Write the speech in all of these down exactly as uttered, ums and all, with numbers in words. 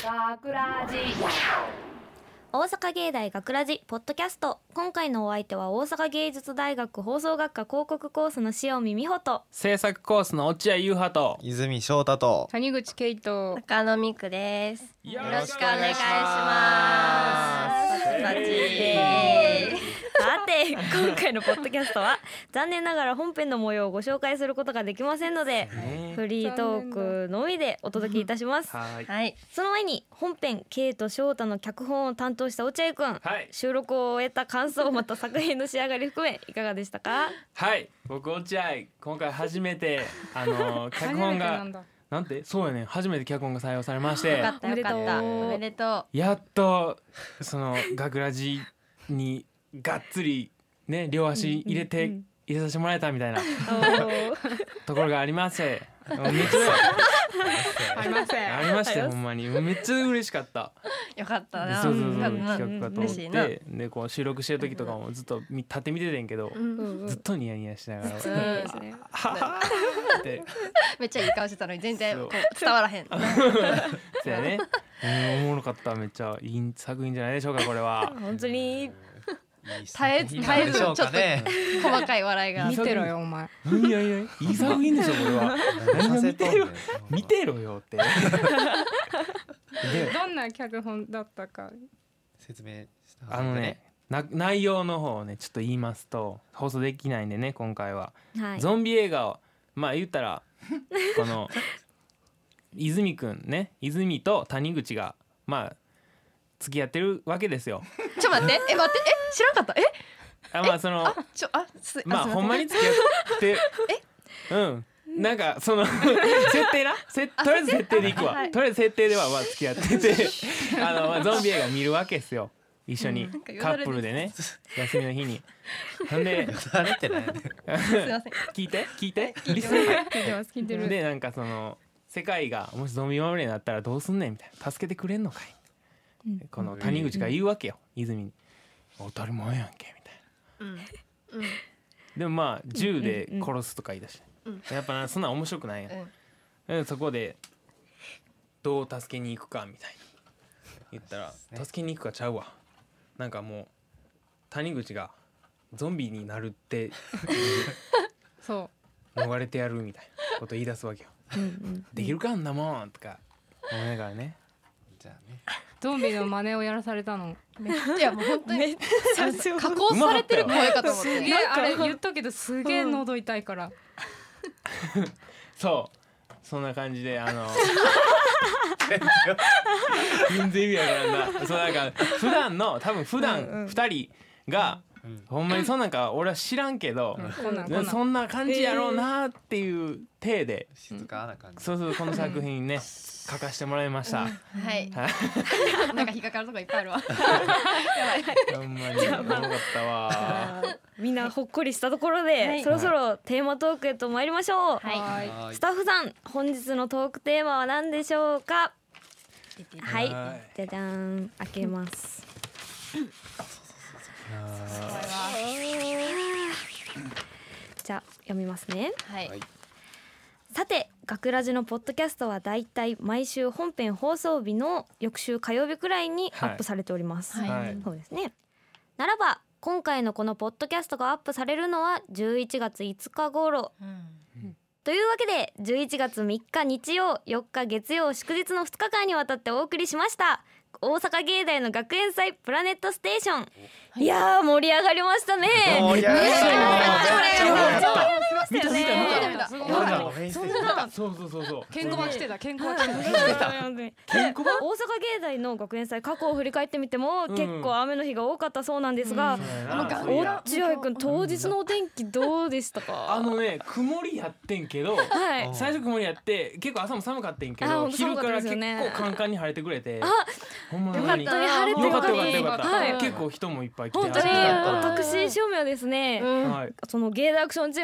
学ラジ大阪芸大学ラジポッドキャスト。今回のお相手は大阪芸術大学放送学科広告コースの塩見美穂と制作コースの落合優羽と泉翔太と谷口圭と中野美久です。 よよろしくお願いします。パチパチ。 さて今回のポッドキャストは残念ながら本編の模様をご紹介することができませんので、 ねフリートークのみでお届けいたします。 はいはい。 その前に本編ケイと翔太の脚本を担当した落合くん、 はい収録を終えた感想また作品の仕上がり含めいかがでしたか？ はい僕落合今回初めてあの脚本がなんてそうやね初めて脚本が採用されましてよかったよかった。 おめでとうおめでとやっとその学ラジにがっつりね両足入れて入れさせてもらえたみたいなところがありましてめっちゃありませんありましたよほんまにめっちゃ嬉しかったう。よかったな。 そうそうそううん企画が通っ嬉しいな。 てでこう収録してる時とかもずっと見立って見ててんけどうんずっとニヤニヤしながらうんははってめっちゃいい顔してたのに全然こう伝わらへん。 そうやね、うん、おもろかっためっちゃいい作品じゃないでしょうかこれは本当に耐えず耐えずちょっと細かい笑いが。 見てろよお前。 いやいやいい作品でしょこれは何が見てろ見てろよってでどんな脚本だったか。 説明したはずだあのねな内容の方をねちょっと言いますと放送できないんでね今回は、 はい、 ゾンビ映画をまあ言ったらこの泉くんね泉と谷口がまあ付き合ってるわけですよ。 ちょ待ってえ待ってえ知らんかったえあまあそのあちょあすまあすいせほんまに付き合ってうんなんかその設定なせとりあえず設定でいくわ、 はいとりあえず設定ではまあ付き合っててあの、まあ、ゾンビ映画見るわけですよ一緒に、 うんカップルでね休みの日にほんで誰ってないねすいません。 聞いて聞いて聞いてます聞いてる。 でなんかその世界がもしゾンビまみれになったらどうすんねんみたいな助けてくれんのかい、 うんこの谷口が言うわけよ泉に当たり前やんけみたいうんうんなでもまあ銃で殺すとか言い出して、 うんやっぱなそんなん面白くないやん、 うんでそこでどう助けに行くかみたいな言ったら助けに行くかちゃうわなんかもう谷口がゾンビになるってそ逃れてやるみたいなこと言い出すわけようんうんできるかあんなもんとか思いながらねじゃあねうゾンビの真似をやらされたの。 めっちゃもう本当にさすが加工されてる声かと思って。 すげえあれ言ったけどすげえ喉痛いから。 そうそんな感じであの全然意味わからんなそうなんか普段の多分普うんう段んふたりがうんほんまにそんなんか俺は知らんけどこんなんこんなん。 そんな感じやろうなっていう体で静かな感じそうそうこの作品ね書かせてもらいましたはい。 はいなんか引っかかるとこいっぱいあるわ。 ほんまにおもろかったわみんなほっこりしたところで、 はいそろそろテーマトークへと参りましょう、 はいはい。 はーいスタッフさん本日のトークテーマは何でしょうか？はいはじゃじゃーん開けますじゃあ読みますね。 はい。 はいさて学ラジのポッドキャストはだいたい毎週本編放送日の翌週火曜日くらいにアップされております、 はいはいそうですね。ならば今回のこのポッドキャストがアップされるのはじゅういちがついつか頃うんというわけでじゅういちがつみっか日曜よっか月曜祝日のふつかかんにわたってお送りしました大阪芸大の学園祭プラネットステーション、いやー盛り上がりましたね。 盛り上がりましためっちゃ盛り上がりましたよね。 見た見たそう見たなんだろうそんなそうそうそうそうケンコバ来てたケンコバ来てた。 ケンコバ大阪芸大の学園祭過去を振り返ってみても、 うん結構雨の日が多かったそうなんですが、 そうやなんかそういや落合くん当日のお天気どうでしたか？ あのね曇りやってんけどはいうん最初曇りやって結構朝も寒かったんけどあほんと寒昼から結かったですよね構カンカンに晴れてくれてあほんまによかったね晴れてよかったよかったよかっよかったた、 はい結構人もいっぱい来て本当にありがたかっ私正面はですね、 うんたはいその芸大アクションチームとい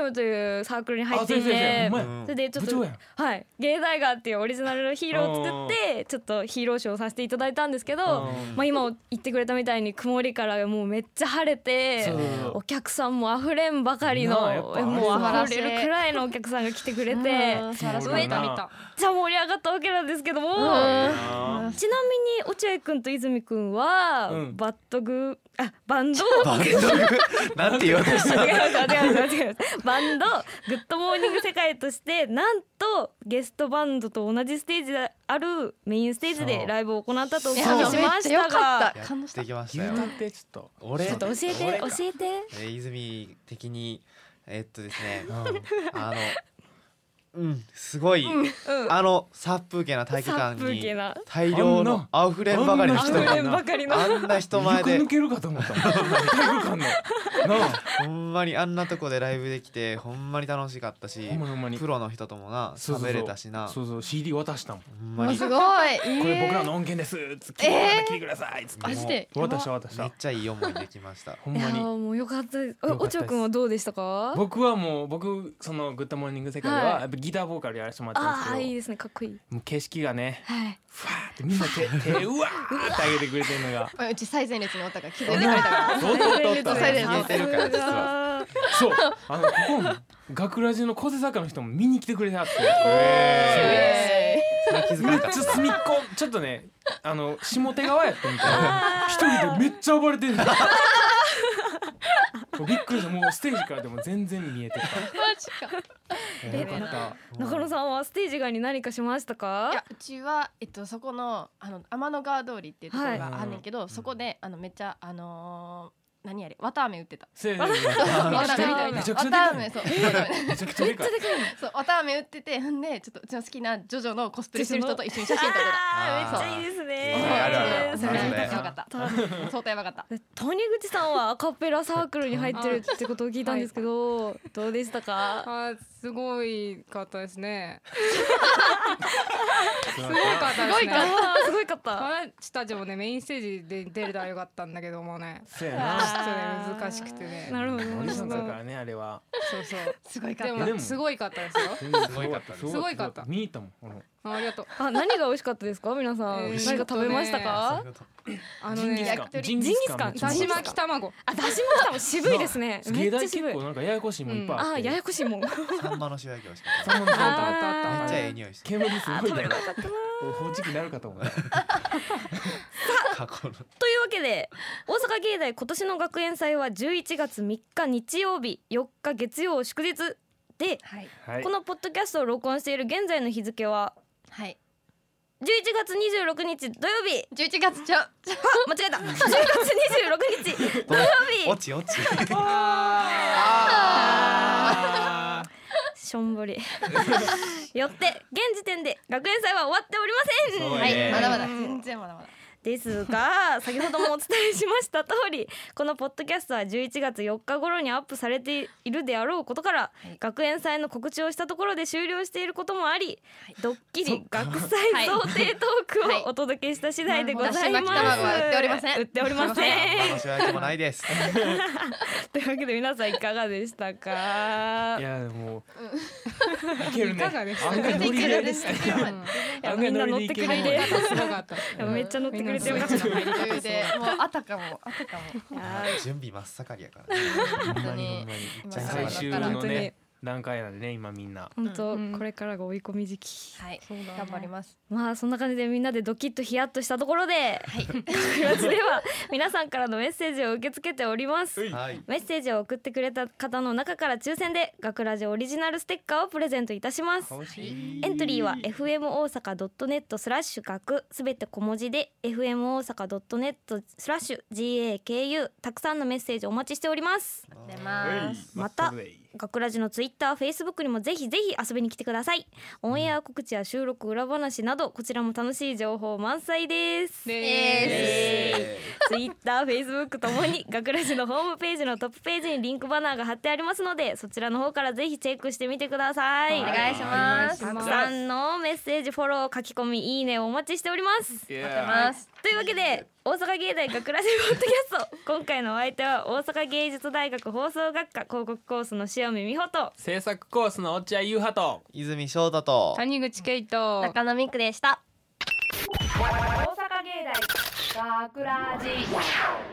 いうサークルに入っていあ先生てほんまやうんそれでちょっと部長やんはい芸大河っていうオリジナルヒーローを作ってちょっとヒーローショーをさせていただいたんですけど、 うんまあ、今言ってくれたみたいに曇りからもうめっちゃ晴れてそうそうそうお客さんもあふれんばかりのなあやっぱもうあれあふれるくらいのお客さんが来てくれてうん素晴らしいめっちゃ見た見た。 めっちゃ盛り上がったわけなんですけども、 あちなみに落合くんと泉くんは、 うんバッドグあバンドバンドなんて言おうとした違います違います違いますバンドグッドモーニング世界としてなんとゲストバンドと同じステージであるメインステージでライブを行ったとお聞きしましたがやってきましたよ言うたってちょっと俺ちょっと教えて俺か教えてえー泉的にえーっとですねうんあのうんすごい、 うんあの殺風景な体育殺館に風景な大量のあふれんばかりの人あふれんがばかりのあんな人前床で抜けるかと思った体育館のなあほんまにあんなとこでライブできてほんまに楽しかったしほんまにほんまにプロの人ともなそうそうそう喋れたしなそうそう シーディー 渡したもんほんまにもうすごい。 これ僕らの音源ですつって聞いてくださいつってマジでもう渡した渡しめったちゃいい思いできましたいやほんまにーもうよかったですよかったですおちょくんはどうでしたか僕はもう僕そのグッドモーニング世界でははいやっぱギターボーカルやらせてもらってるんですけどああいいですねかっこいいもう景色がねはいふわーってみんな手手うわーって上げてくれてるのがうち最前列におったから気づいてくれたから。 おっとおっとおっと最前列見えてるから実はそうあのここの学ラジの小瀬坂の人も見に来てくれてはってえそれは気づかめっちゃなかった隅っこちょっとねあの下手側やったみたいな一人でめっちゃ暴れてるのびっくりしたもうステージからでも全然見えてたマジか。 いやよかった中野さんはステージ外に何かしましたかいやうちはえっとそこのあの天の川通りっていうところがあんねんけど、そこであのめっちゃあのー何あれ綿飴売ってた。 せーのめ綿飴みたいなめちゃくちゃでかい綿飴そう綿飴めちゃくちゃでかいそう綿飴売っててんでちょっとうちの好きなジョジョのコスプレしてる人と一緒に写真撮ってた。 あーめっちゃいいですそうねあるあるそれそれやばかった。相当やばかった。 谷口さんはアカペラサークルに入ってるってことを聞いたんですけどどうでしたかあすごいかったですね。すごかったですね。 あーすごいかった私たちもねメインステージで出れたらよかったんだけどもねせやちょっなとね難しくてね。 なるほどオーディションだからねあれはそうそう。 すごいかった。 でもでもすごいかったですよ。 すごいかったですすごいかった見に行ったもん俺もあありがとう。 あ何が美味しかったですか皆さんえー何か食べましたそうかいうことあのねジンギスカン焼き鳥ジンギスカンジンギスカンだし巻き卵。 あだしもしたも渋いですねめ芸大っちゃ渋い結構なんかややこしいもんいっぱいあってあーややこしいもんサンマの塩焼き美味しかっサンマの塩あったあったあったためっちゃええ匂いして煙すごいだろ放置機になるかと思う過去のというわけで大阪芸大今年の学園祭はじゅういちがつみっか日曜日よっか月曜祝日ではいはいこのポッドキャストを録音している現在の日付ははい。 じゅういちがつにじゅうろくにち土曜日十一月ちゃう。 間違えたじゅうがつにじゅうろくにち土曜日落ち落ちあしょんぼりよって現時点で学園祭は終わっておりませんそうはい。 ねまだまだ全然まだまだ。 ですが先ほどもお伝えしました通りこのポッドキャストはじゅういちがつよっか頃にアップされているであろうことから、 い学園祭の告知をしたところで終了していることもあり、ドッキリそっか学祭想定トークはいをお届けした次第でございます、 だし巻き卵は売っておりません売っておりませんサンマの塩焼きもないですというわけで皆さんいかがでしたかいやもういけるねいかがでした案外ノリでいかがでしたか案や外みんな乗っノリでいけるてくれてすごかった。 いやめっちゃ乗ってくれてよかったみんなの余裕でもうあたかもあたかも。 いや準備真っ盛りやからねほんま本当ににほんまに今最更終だからのね段階なんでね今みんな本当、 うんこれからが追い込み時期はいそうだね頑張ります。 まあそんな感じでみんなでドキッとヒヤッとしたところで学ラジでは皆さんからのメッセージを受け付けておりますはいメッセージを送ってくれた方の中から抽選で学ラジオリジナルステッカーをプレゼントいたします欲しいエントリーは エフエム 大阪 ドットネット スラッシュ学すべて小文字で エフエム 大阪 ドットネット スラッシュ ジーエーケーユー たくさんのメッセージお待ちしております出ます。 また学ラジのツイッター、フェイスブックにもぜひぜひ遊びに来てください。オンエア告知や収録裏話などこちらも楽しい情報満載です。 でツイッター、フェイスブックともに学ラジのホームページのトップページにリンクバナーが貼ってありますのでそちらの方からぜひチェックしてみてください。 お願いします。 たくさんのメッセージ、フォロー、書き込み、いいねをお待ちしております。 待待ってます。 というわけで大阪芸大学ラジポッドキャスト今回のお相手は大阪芸術大学放送学科広告コースの塩見美穂と制作コースの落合優羽と泉翔太と谷口圭と中野美久でした。 大阪芸大学ラジ